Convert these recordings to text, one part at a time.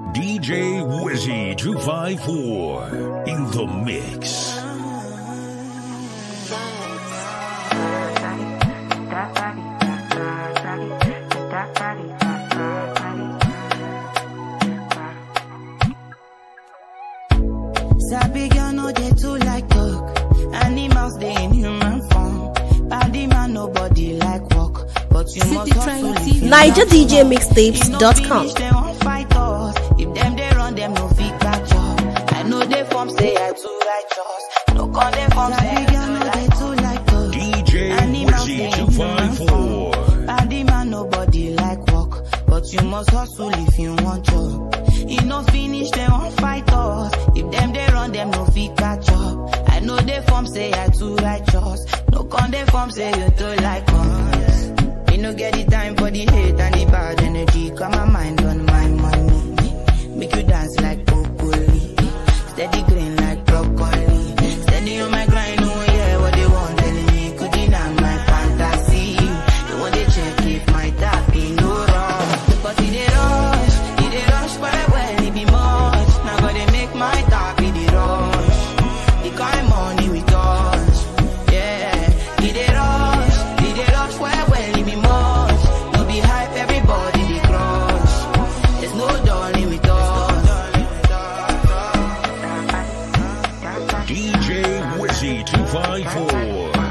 DJ Wizzy 254 in the mix. Sabi girl no dey too like talk. Animals they in human form. Body man nobody like walk. But you must hustle. NigerDJMixtapes.com. They won't fight us. If them they run them no fit catch up. I know they form say I too righteous. No con they form say I too like talk. DJ Wizzy 254. Body man nobody like walk. But you must hustle if you want job. You no finish, they won't fight us. If them they run, them no fit catch up. I know they form say I too righteous. No con they form say you too like us. You no get the time for the hate and the bad energy. Got my mind on my money. Make you dance like broccoli. Steady green like broccoli. Steady on my grind, oh yeah, what they want telling me. Could deny my fantasy. They want to check if my tap be no wrong. But it they rush but I well it be much. Now gotta make my tap be the rush. The kind money we touch. Yeah, it they rush well it be much. No be hype, everybody they crush. There's no darling with us. DJ Wizzy 254.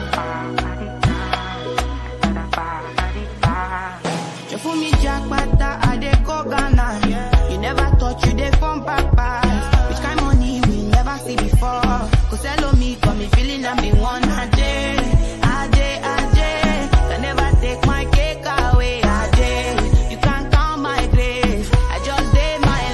You fool me jackpata, I dey go Ghana. You never thought you dey from papa. Which kind money we never see before. Cause hello me, got me feeling I'm the one. Ajay. Can never take my cake away. Ajay. You can't count my grace. I just did my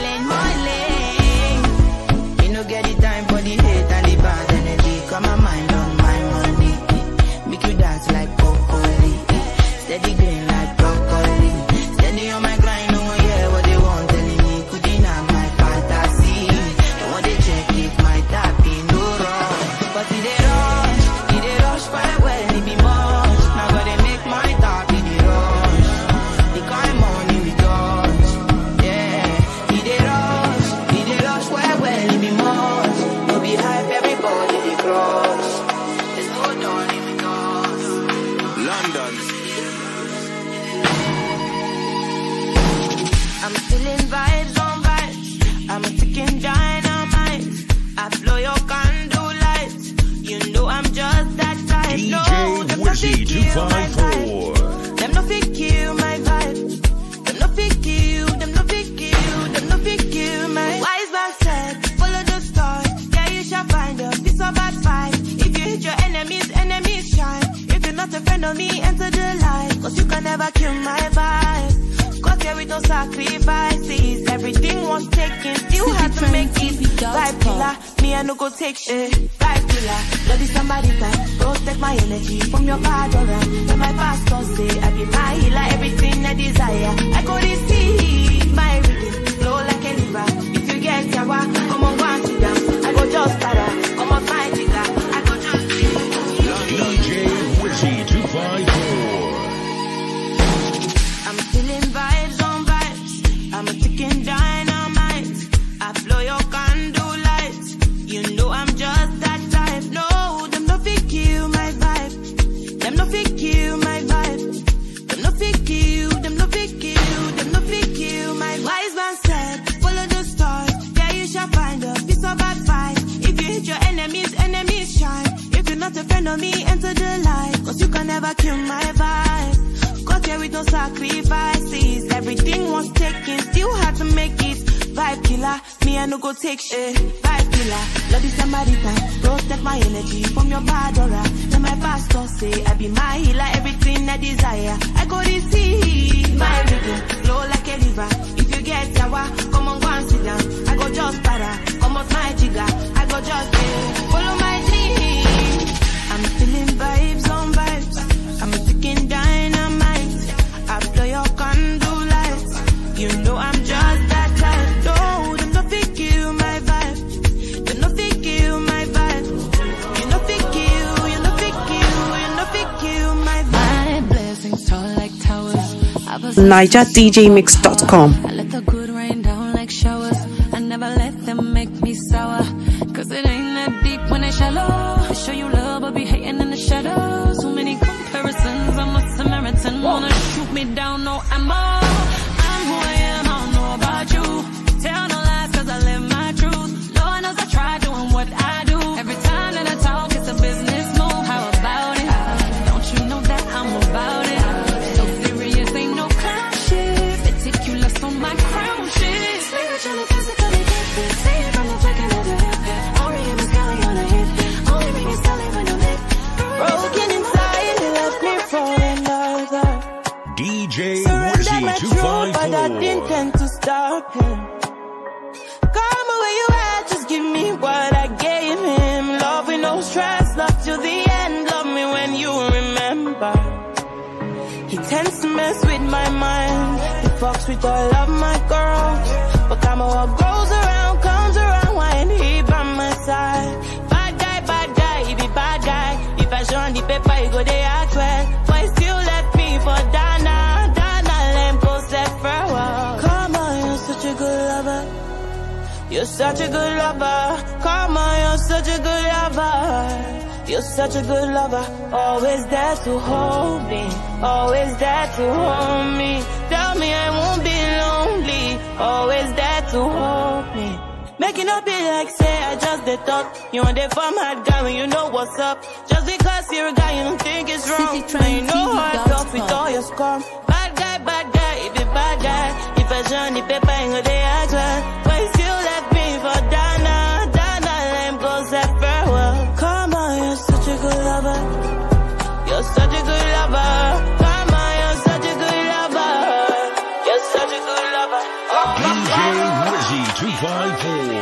lane. You no get the time for the hate and the bad energy. Got my mind on my money. Make you dance like broccoli. Steady green like broccoli. Steady on my grind, oh yeah, what they want telling me. Could deny my fantasy. They want to check if my tap be no wrong. But it they rush, but well it be much. Now gotta make my tap be the rush. The kind money we touch. Yeah, it they rush, well it be much. No be hype, everybody they crush. There's no darling with us. London. I'm feeling vibes on vibes. I'm a ticking dynamite. I blow your candle lights. You know I'm just that type. DJ No, them no Wizzy fit kill my 254. vibe. Them no fit kill my vibe. Them no fit kill. Them no fit kill my wise man said, follow the stars. Yeah, you shall find a piece of advice. If you hit your enemies shine. If you're not a friend of me, enter the light. Cause you can never kill my vibe. Cause here with no sacrifices. Everything was taken, still had to make it. Vibe killer, me I no go take shit. Vibe killer, love is somebody time. Protect my energy from your bad aura. When my pastor say I be my healer, everything I desire. I go receive my rhythm, flow like a river. If you get yawa, come on, go and sit down. I go just para, come on, my jigger. I go just DJ Wizzy 254. I'm feeling vibes on vibes. I'm a ticking dynamite. I blow your candle lights. You know I'm just that type. No, them no fit kill my vibe. Them no fit kill my vibe. Them no fit kill. Them no fit kill. Them no fit kill my wise man said, follow the stars. Yeah, you shall find a piece of advice. If you hit your enemies shine. If you're not a friend of me, enter the light. Cause you can never kill my vibe. Got here with no sacrifices. Everything was taken, still had to make it. Vibe killer, me I no go take shit. Vibe killer, love is somebody time. Protect my energy from your bad aura. Then my pastor say I be my healer, everything I desire. I go receive my rhythm, flow like a river. If you get yawa, come on, go and sit down. I go just para, come out my jigger. I go just follow my dream. I'm feeling vibes on vibes. I'm a ticking dynamite. I blow your candle lights. You know I'm just that type. No, them no fit kill my vibe. Them no fit kill my vibe. You no fit kill. You no fit kill. You no fit kill my vibe. My blessings tall like towers. NigerDJMix.com. I let the good rain down like showers. me down, no amor. I'm who I am, I don't know about you. Tell no lies cause I live my truth. Lord knows I try doing what I do. Every time that I talk, it's a business move. How about it? Don't you know that I'm about it? So serious, ain't no clown shit. Meticulous on my crown shit. Spiritually, physically, gifted. See it from the chicken to the hip. Only him is Kelly on a hit. Only ring is Kelly when I'm lit. Broken inside, he left me for another. DJ Surrender my Wizzy truth, but I didn't 254. tend to stop him. Come where you at, just give me what I gave him. Love with no stress, love till the end. Love me when you remember. He tends to mess with my mind. He fucks with all of my girls. But come on, what goes around, comes around. Why ain't he by my side? Bad guy, he be bad guy. If I show on the paper, he go they act well. But he still left me for Dana. Dana, let him go set for a while. Come on, you're such a good lover. You're such a good lover. Come on, you're such a good lover. You're such a good lover. Always there to hold me. Always there to hold me. Tell me I won't be lonely. Always there to hold me. Making up it like say I just the thought. You want the farm hard guy when you know what's up. Just because you're a guy you don't think it's wrong. Now you know how I felt with all your scum. Bad guy, if you bad guy. If I show on the paper ain't go they act well. But you still left me for Dana. Dana, let him go set farewell. Come on, you're such a good lover. You're such a good lover. Come on, you're such a good lover. You're such a good lover. DJ Wizzy 254.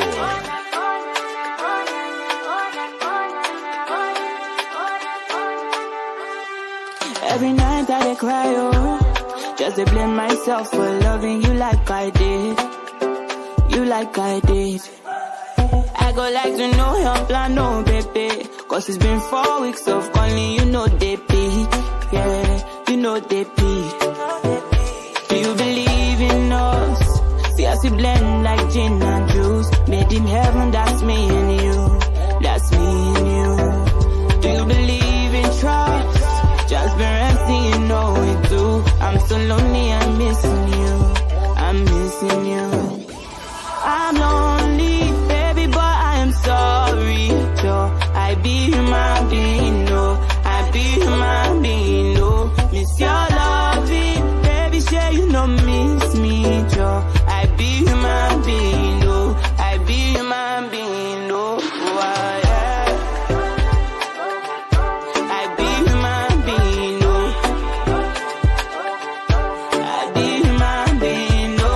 Every night I cry, oh, just to blame myself for loving you like I did. You like I did. I go like to know your plan, no baby. Cause it's been 4 weeks of calling, you know they peak. Yeah, you know they peak. Do you believe in us? See us we blend like gin and juice. Made in heaven, that's me and you. That's me and you. Do you believe in trust? Transparency, you know it too. I'm so lonely, I'm missing you. I'm missing you. I'm lonely, baby, but I am sorry, Joe. I be human being, no. I be human being, no. Miss your loving, baby, sure you know miss me, Joe. I be human being, no. I be human being, no. Oh, yeah. I be human being, no. I be human being, no.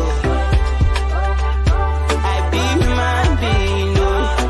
I be human being, no.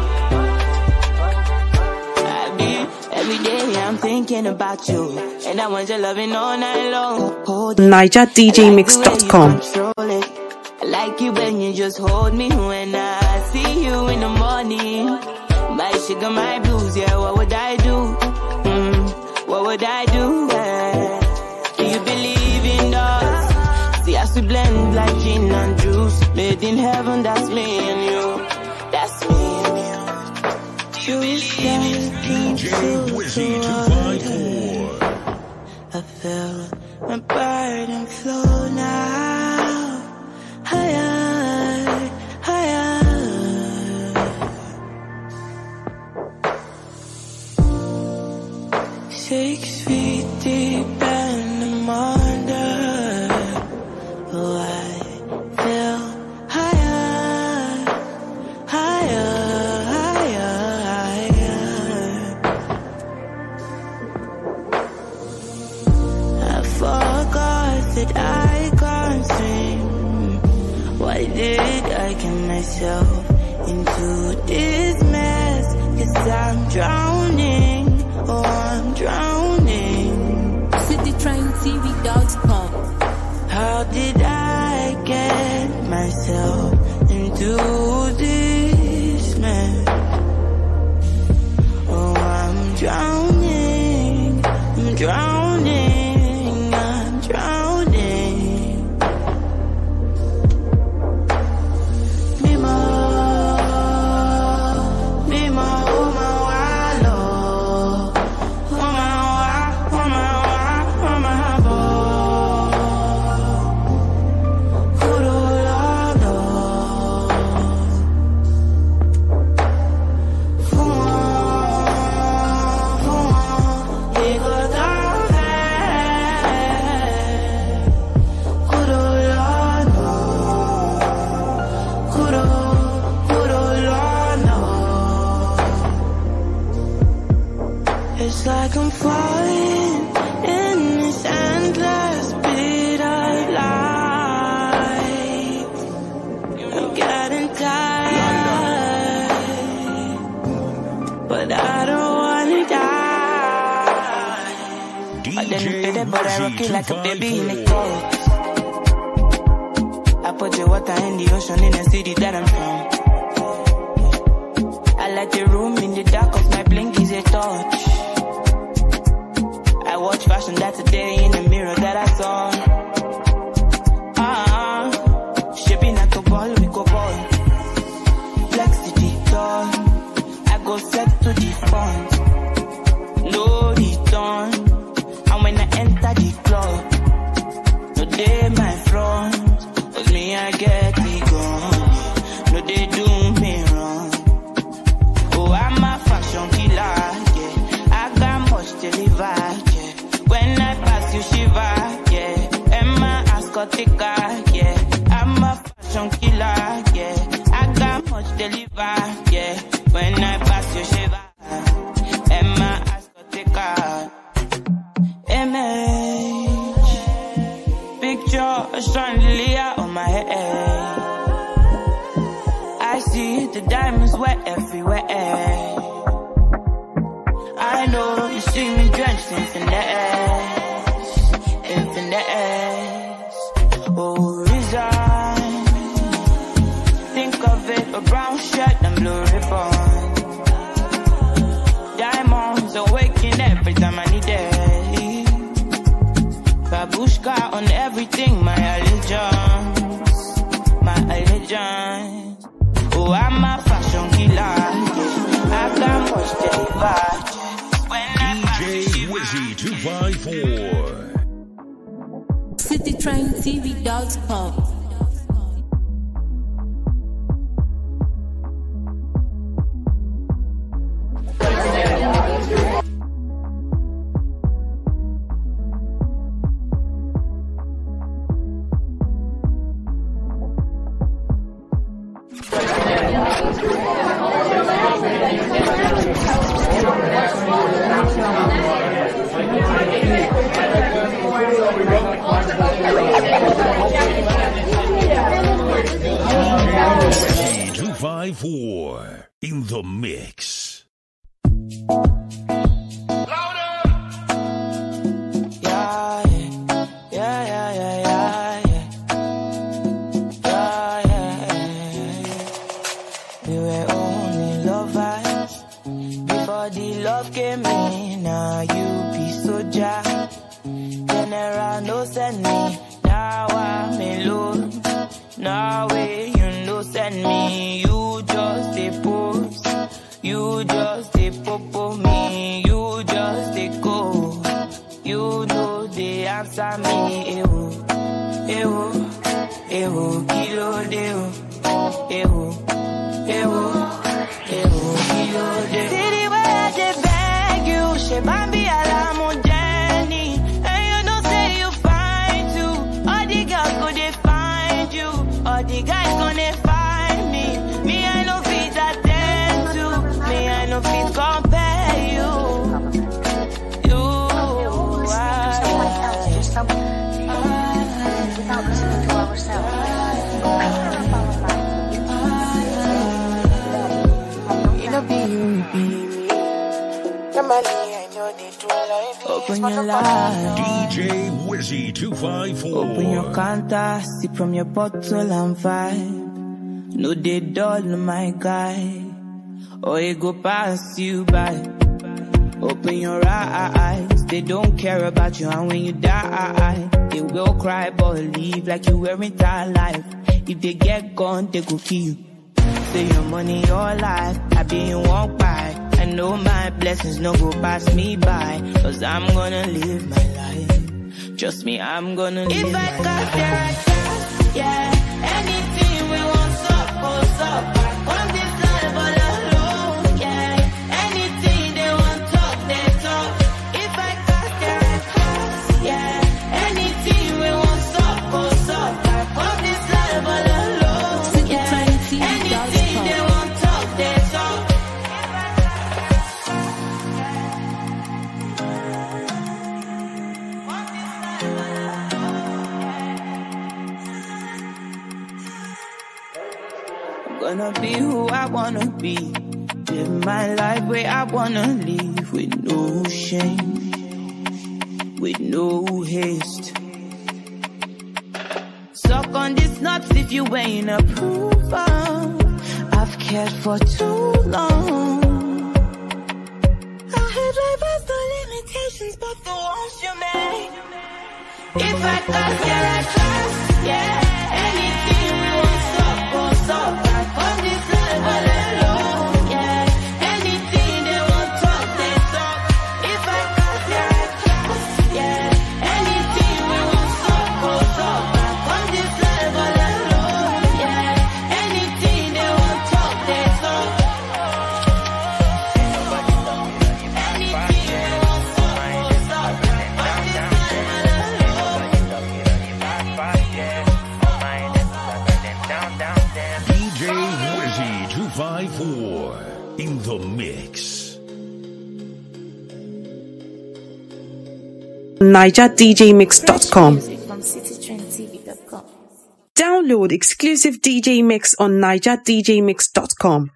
I be, every day I'm thinking about you. And I want your loving all night long. NigerDJMix.com. I like you when you just hold me. When I see you in the morning, my sugar, my blues, yeah, what would I do? What would I do? Yeah. Do you believe in us? See us we blend like gin and juice. Made in heaven, that's me and you. That's me and you. Do you believe in DJ Wizzy 254. I feel my burden flow now. Higher, higher. 6 feet deep and I'm under. Oh, I feel higher, higher, higher, higher. I forgot that I can't swim. Why did I get myself into this mess? 'Cause I'm drowning, oh I'm drowning. CityTrainTV.com. How did I get myself into this mess? Oh I'm drowning, I'm drowning, I'm drowning. Mima, Mima, oh my wallow, oh my wa, oh my wa, oh my boy. it, but I rock it like a baby in a coat. I put your water in the ocean in the city that I'm from. I like the room in the dark cause my blink is a touch. I watch fashion that's a day in the mirror that I saw. Shaping like a ball, we go ball. Flex the detour. I go set to the front. No return. And when I enter the club, no day my front. Cause me I get it gone. No they do me wrong. Oh I'm a fashion killer, yeah. I got much to deliver, yeah. When I pass you shiver, yeah. And my ass got thicker, yeah. I'm a fashion killer, yeah. I got much to deliver, yeah. When I pass you shiver. Picture a chandelier on my head. I see the diamonds wet everywhere. I know you see me drenched in finesse, in finesse. Oh, resign. Think of it, a brown shirt and blue ribbon. Diamonds are waking every time I need it. Babushka on everything, my allegiance, my allegiance. Oh, I'm a fashion killer, yeah. I got much to deliver, yeah. DJ Wizzy 254. CityTrainTV.com. Wizzy 254 in the mix. Now you know send me, you just a post, you just a popo me, you just a go, you know they answer me, ewo, ewo, ewo, kilo deo, ewo, ewo, ewo, kilo deo. City where they beg you, she bambi alamo Jenny, and you know say you fine too, all the girls go they find you. All the guys gonna find me. Me, I no fit attend to. Me, I no fit compare you. You, without listening to ourselves. It'll be you, be me. Normally, I know they do like this. Open your life. DJ Wizzy 254. Open your counter, sip from your bottle and vibe. No, they dull my guy. Or it go pass you by. Open your eyes, they don't care about you. And when you die, they will cry but leave like you weren't alive. If they get gone, they go kill you. Say your money, your life, I be in walk by. I know my blessings no go pass me by. Cause I'm gonna live my life. Trust me, I'm gonna live my life. If I got there, I got, yeah. Anything we want, sup, oh, sup. On this life all alone, yeah. Anything they want, talk, they talk. If I got there, I got, yeah. Anything we want, sup, oh, sup. On this life all alone, yeah. Anything they want, talk, they talk. Gonna be who I wanna be. Live my life where I wanna live with no shame. with no haste. Suck on these nuts if you ain't approval. I've cared for too long. I had reversed the limitations, but the ones you made. If I got here at last, yeah, anything we won't stop, won't stop. Back on this level alone, yeah. Anything they won't talk, they talk. If I got here at last, yeah, anything we won't stop, won't stop. Back on this level alone, yeah. Anything they won't talk, they talk. Anything they won't stop, won't stop. Back on this level alone. DJ Wizzy 254 in the mix. NigerDJMix.com. Music from citytrendtv.com. Download exclusive DJ mix on NigerDJMix.com.